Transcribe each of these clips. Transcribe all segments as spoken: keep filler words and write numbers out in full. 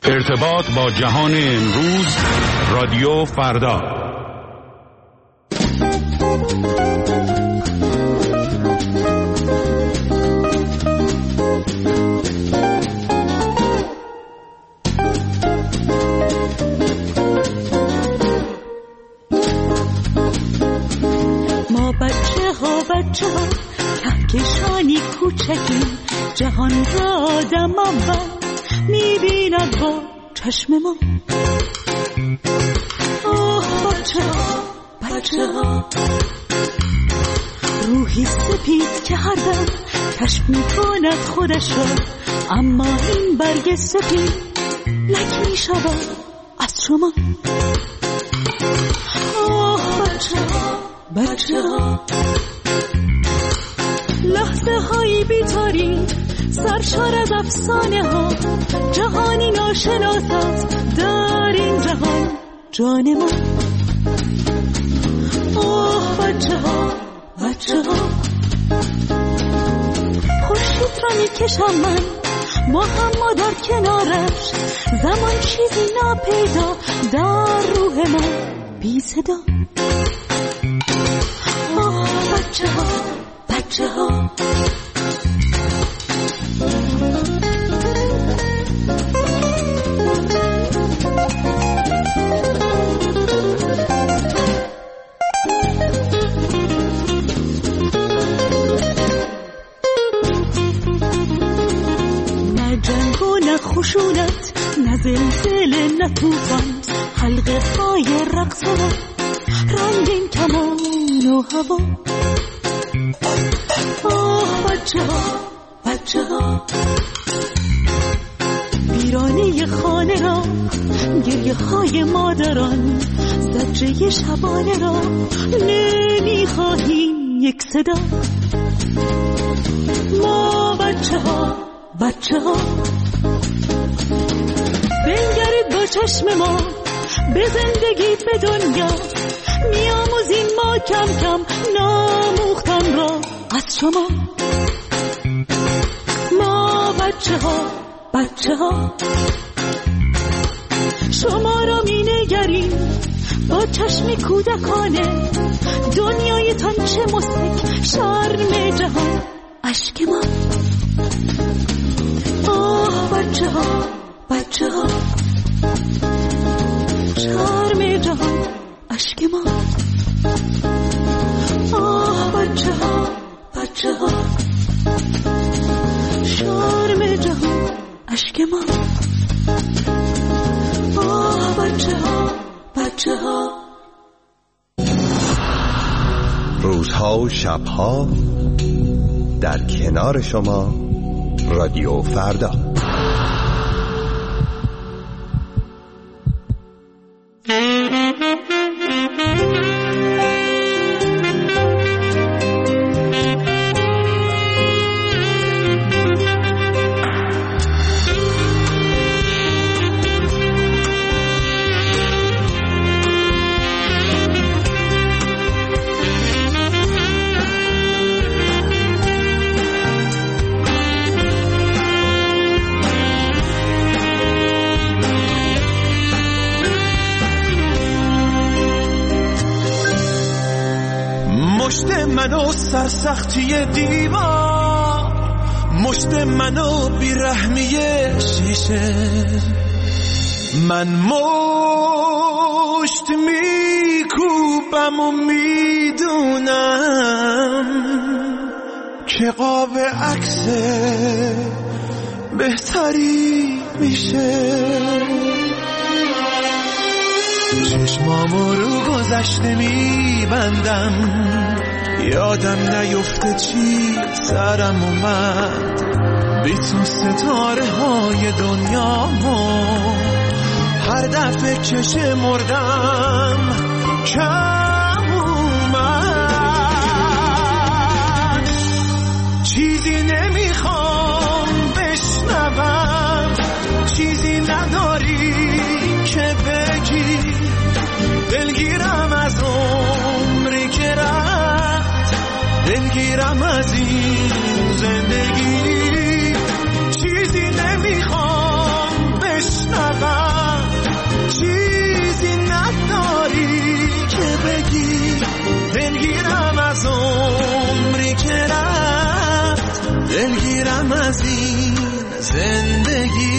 ارتباط با جهان امروز، رادیو فردا. ما بچه ها بچه ها کهکشانی کوچکی، جهان را آدم اول میبیند با چشم ما. آه بچه ها بچه ها، روحی سپید که هر دم کشف میکند خودش را، اما این برگ سپید لک میشود از شما. آه بچه ها بچه ها، لحظه هایی بی‌تاریک سرشار از افسانه ها، جهانی ناشناس است در این جهان جان ما. آه بچه ها بچه ها، خورشید را میکشم من محمد در کنارش، زمان چیزی ناپیدا در روح ما بی صدا. آه بچه ها بچه ها، نه جنگ و نه خشونت، نه زلزله نه طوفان، حلقه های رقص و رنگین کمان و هوا. آه بچه ها بچه ها، ویرانه خانه را، گریه های مادران، زجه شبانه را نمیخواهیم یک صدا. ما بچه ها بچه ها، بنگرید با چشم ما به زندگی به دنیا، میاموزیم ما کم کم ناموختن را از شما. ما بچه ها بچه ها، شما را می نگریم با چشم کودکانه، دنیایتان چه مستک شرم جهان اشک ما. آه بچه ها بچه ها، شرم جهان اشک ما. آه بچه ها بچه ها، شرم جهان اشک ما. آه بچه ها بچه ها. روزها و شبها در کنار شما، رادیو فردا. منو سرسختی دیوار، مشت منو بیرحمی شیشه، من مشت میکوبم و میدونم که قاب عکس بهتری میشه. چشمامو رو گذشته میبندم، یادم نیفته چی سرم اومد، بی تو ستاره های دنیامو هر دفعه که شمردم کم اومد. چیزی نمیخوام بشنوم، چیزی نداری که بگی، دلگیرم از عمری که رفت، دلگیرم از این زندگی. چیزی نمیخوام بشنوم، زندگی.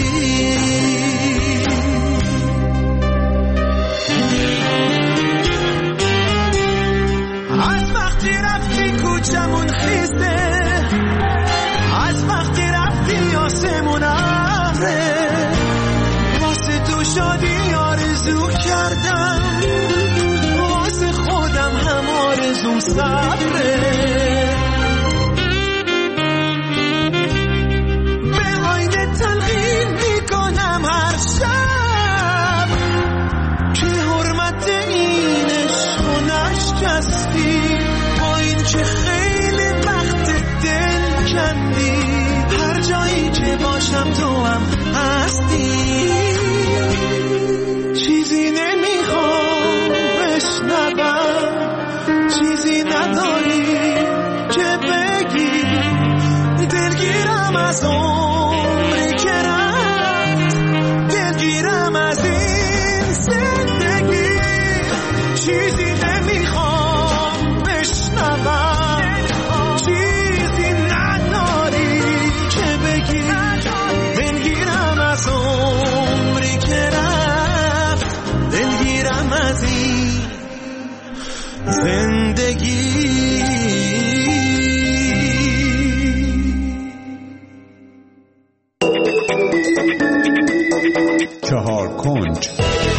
از وقتی رفتی کوچمون خیزه، از وقتی رفتی آسمون ابره، واسه تو شادی آرزو کردم، واسه خودم هم آرزوم صبره. به آینه تلقین میکنم هر شب که حرمت این عشق و نشکستی، با این که خیلی وقت دل کندی، هر جایی که باشم تو هم هستی. چیزی نمیخوام بشنوم، چیزی نداری که بگی، دلگیرم از عمری که رفت، دلگیرم از این زندگی. چیزی نمیخوام بشنوم، چیزی نداری که بگی، دلگیرم از عمری که رفت، دلگیرم از این زندگی. چهار کنج.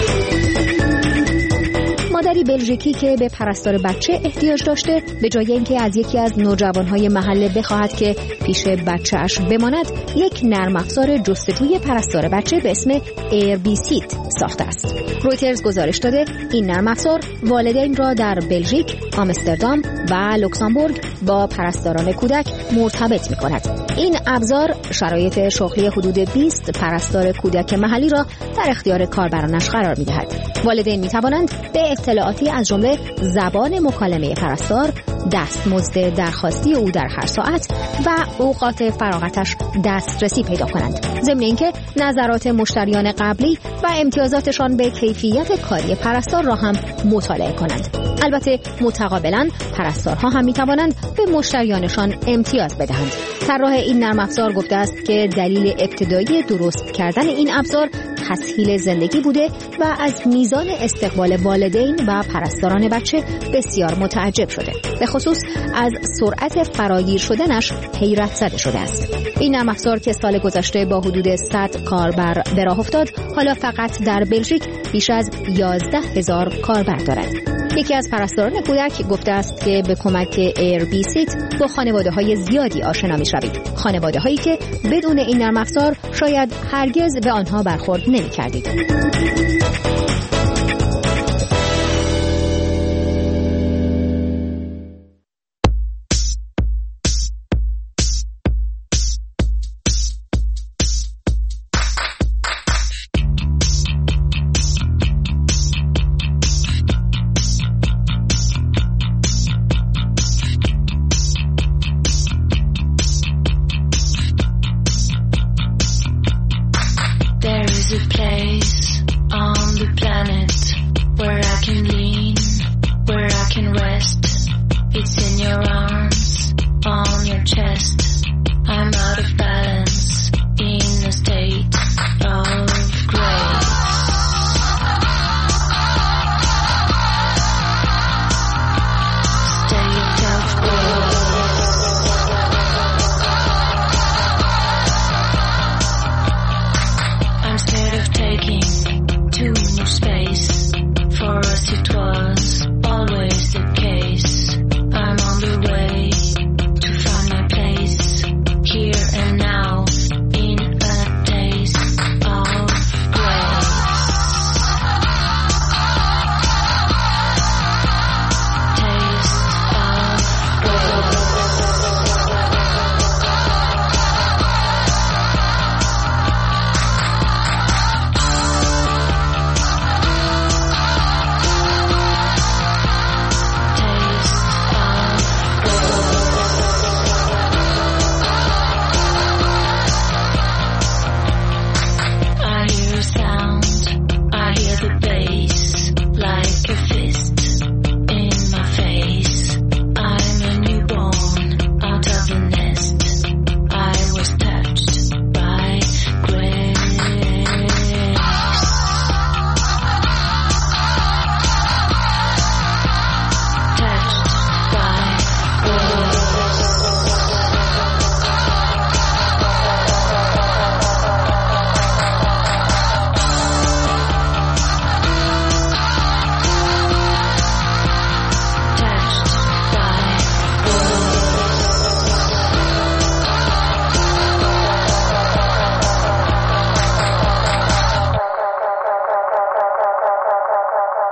مادری بلژیکی که به پرستار بچه احتیاج داشته، به جای اینکه از یکی از نوجوانهای محله بخواهد که پیش بچه‌اش بماند، یک نرم افزار جستجوی پرستار بچه به اسم ایربیسیت ساخته است. رویترز گزارش داده این نرم افزار والدین را در بلژیک، آمستردام و لوکزامبورگ با پرستاران کودک مرتبط می‌کند. این ابزار شرایط شغلی حدود بیست پرستار کودک محلی را در اختیار کاربرانش قرار می‌دهد. والدین می‌توانند به اطلاعاتی از جمله زبان مکالمه پرستار، دستمزد درخواستی او در هر ساعت و اوقات فراغتش دسترسی پیدا کنند. ضمن اینکه نظرات مشتریان قبلی و امتیازاتشان به کیفیت کاری پرستار را هم مطالعه کنند. البته متقابلا پرستارها هم میتوانند به مشتریانشان امتیاز بدهند. طراح این نرم افزار گفته است که دلیل ابتدایی درست کردن این ابزار تسهیل زندگی بوده و از میزان استقبال والدین و پرستاران بچه بسیار متعجب شده. به خصوص از سرعت فراگیر شدنش حیرت زده شده است. این نرم افزار که سال گذشته با حدود صد کاربر به راه افتاد، حالا فقط در بلژیک بیش از یازده هزار کاربر دارد. یکی از پرستاران کودک گفته است که به کمک ایربیسیت با خانواده‌های زیادی آشنا می‌شوید. خانواده‌هایی که بدون این نرم افزار شاید هرگز به آنها برخورد نمی‌کردید.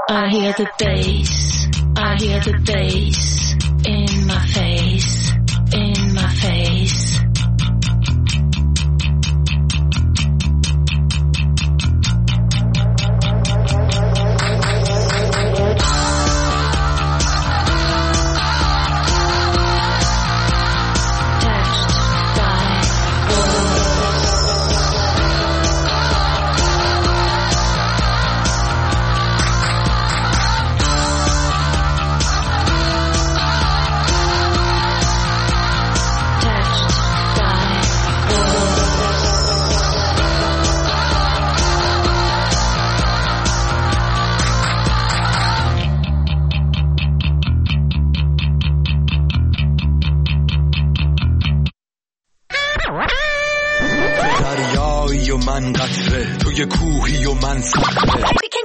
I hear the bass, I hear the bass in my face, in my face. دریایی و من قطره توی کوهی و من صخره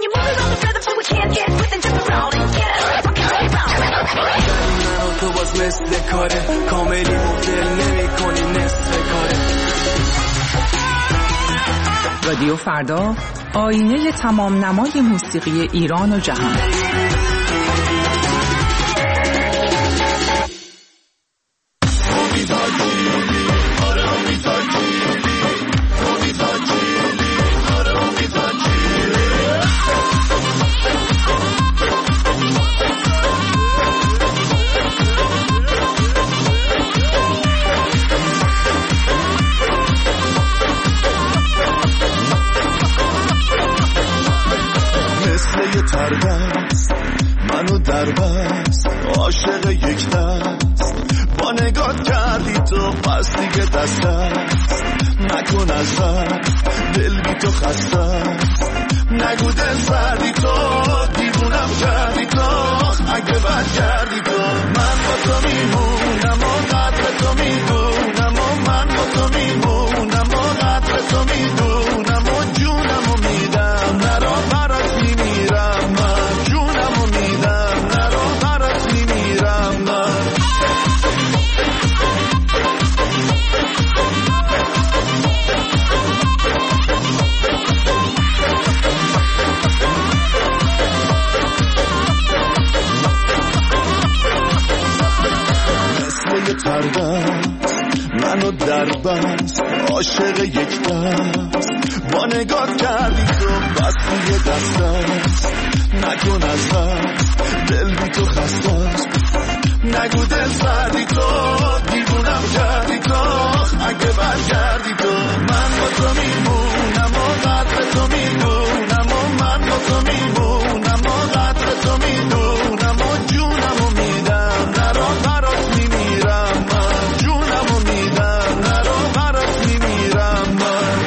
تو باز مثل کاره کاملی مدل نمی کنی نصف کاره. رادیو فردا، آینه تمام نمای موسیقی ایران و جهان. منو در بست عاشق یک دست با نگات کردی تو پس دیگه دست دست نکن از بر دل بی تو خسته نگو دل سردی تو دیوونم کردی تو اگه بد کردی تو من با تو میمونم و قدر تو میدونم و من با تو میمونم و قدر تو میدونم و جونم و میدم نرا برات میمیرم من جونم و میدم نرا برات میمیرم من. مثل یه تردست منو در بست عاشق یک دست با نگاه کردی تو بس یه دست دست نکن از دست دل بی تو خسته است نگو دل سردی تو دیوونم کردی تو اگه برگردی تو من با تو میمونم و قدر تو میدونم و من با تو میمونم و قدر تو میدونم و جونم و میدم نرا برات میمیرم من جونم و میدم نرا برات میمیرم من.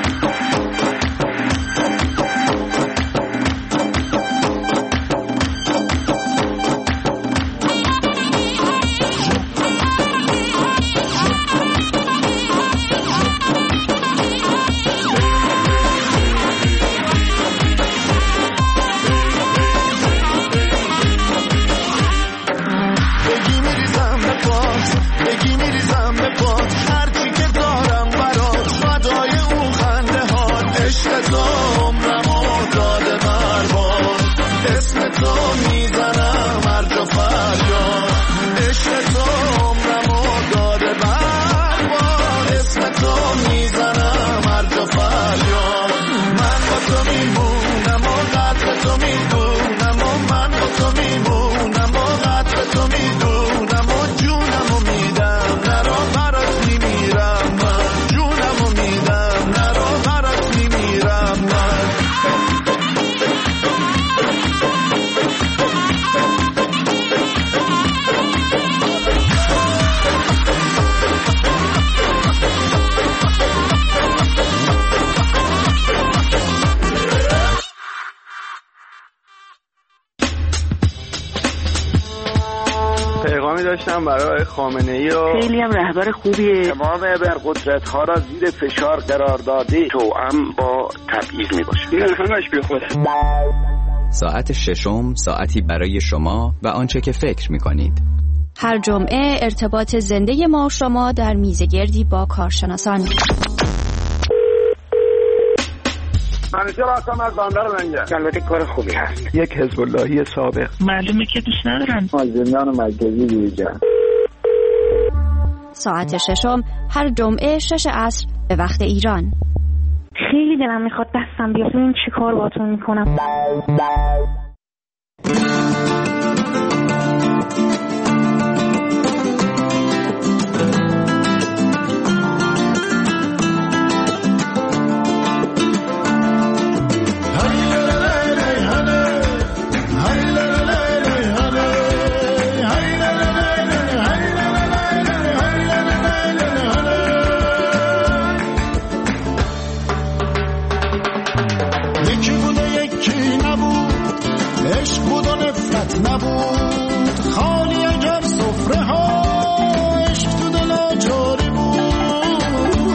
داشتم برای خامنه‌ای و خیلی هم رهبر خوبیه. تمام ابرقدرت ها را زیر فشار قرار داده توأم با تبعیض میباشه. این همش بی خوده. ساعت ششم ساعتی برای شما و آنچه که فکر میکنید. هر جمعه ارتباط زنده ما و شما در میزگردی با کارشناسان. همیشه راستم از بندر منگه. البته کار خوبی هست. یک حزب اللهی سابق. معلومه که دوست ندارن. از زندان مرکزی بیرون. ساعت ششم هر جمعه شش عصر به وقت ایران. خیلی دلم میخواد دستم بیاد ببین چی کار باهاتون میکنم. نبود خالی اگر سفره ها عشق تو دلا جاری بود.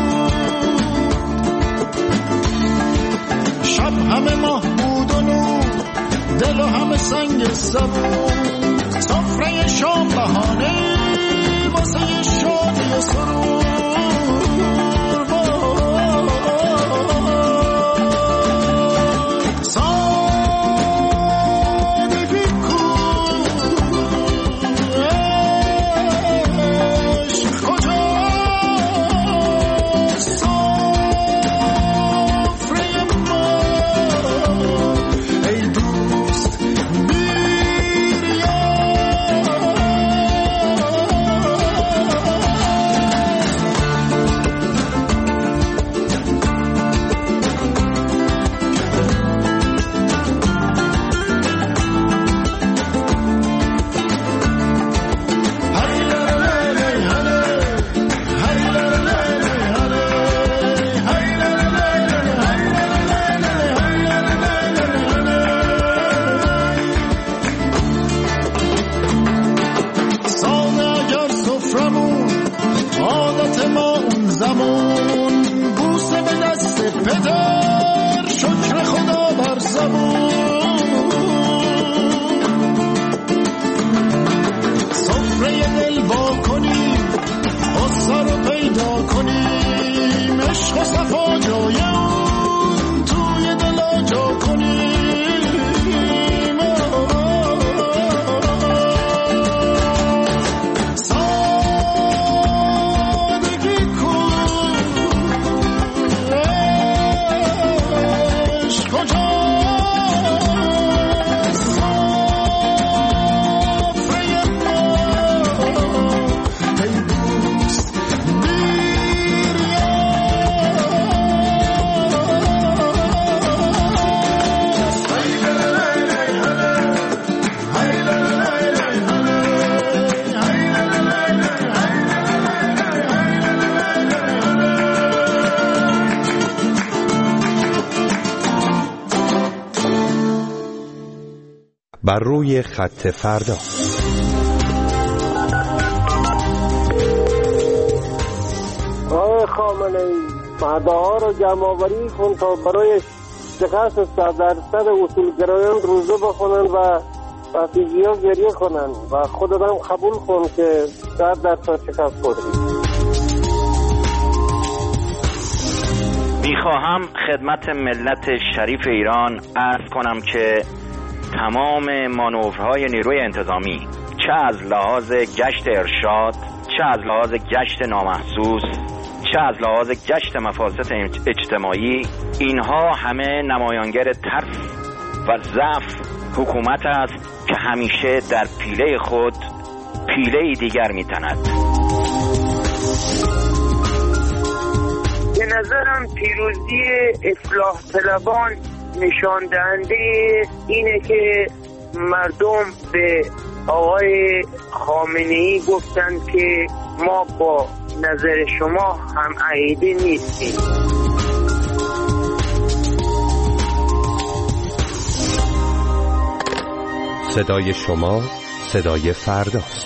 شب همه ماه بود و نور دل و همه سنگ سبود. سفره شام بهانه واسه شادی و سرور. بر روی خط فردا. آقای خامنه‌ای مردها رو جمع آوری کن تا برای شکست صد درصد اصولگرایان روزه بخونن و رفیجی ها گریه کنن و خودت هم قبول کن که صد درصد شکست خوردی. میخواهم خدمت ملت شریف ایران عرض کنم که تمام مانورهای نیروی انتظامی چه از لحاظ گشت ارشاد، چه از لحاظ گشت نامحسوس، چه از لحاظ گشت مفاسد اجتماعی، اینها همه نمایانگر ترس و ضعف حکومت است که همیشه در پیله خود پیله دیگر میتند. به نظرم پیروزی اصلاح طلبان نشان دهنده اینه که مردم به آقای خامنه‌ای گفتن که ما با نظر شما هم عقیده نیستیم. صدای شما صدای فرداست.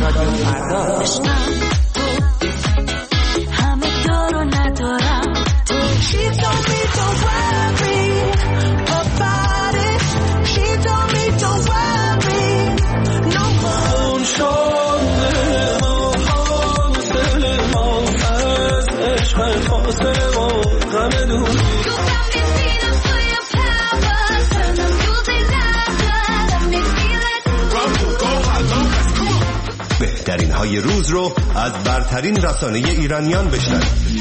رادیو فردا. همه دارو ندارم تو. She told me don't worry about it. She told me don't worry no more. اون شده ما حاصل ما از عشق فاصله ما غم دون. بهترین های روز رو از برترین رسانه ایرانیان بشنوید.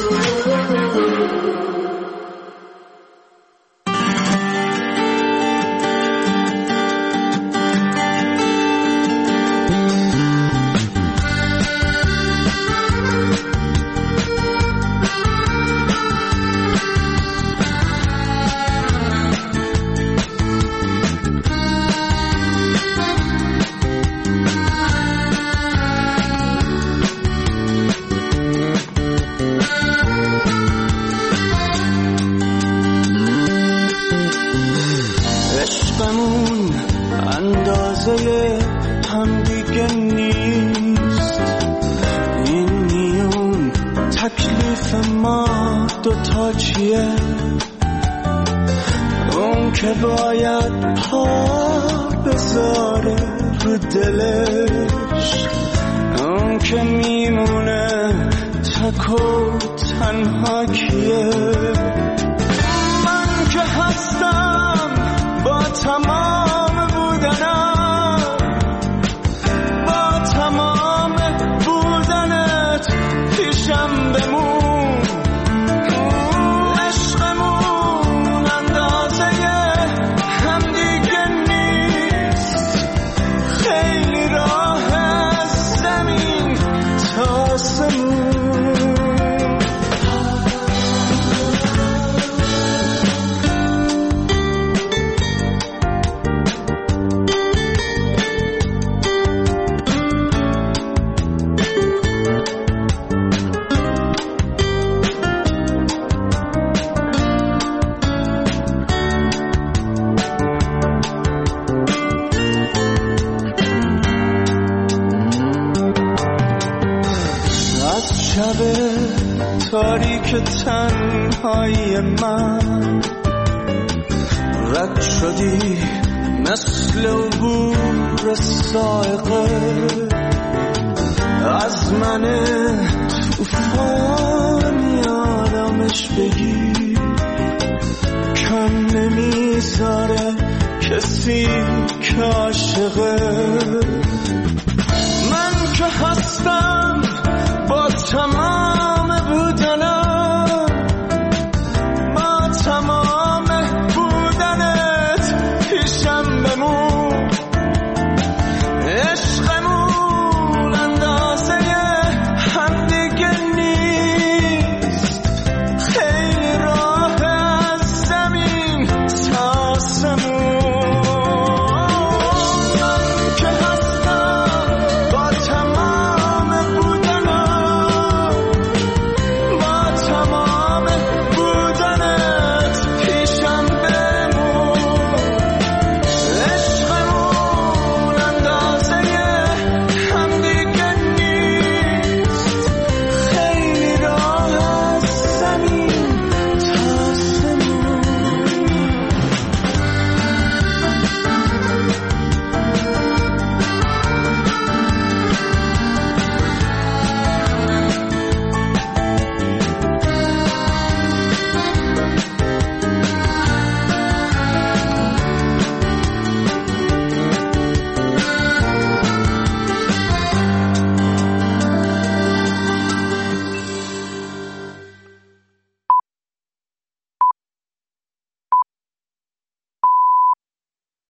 تاریک تنهایی من رد شدی مثل عبور سائقه از من توفان آرامش بگیر کم نمیذاره کسی که عاشقه من که هستم با تمام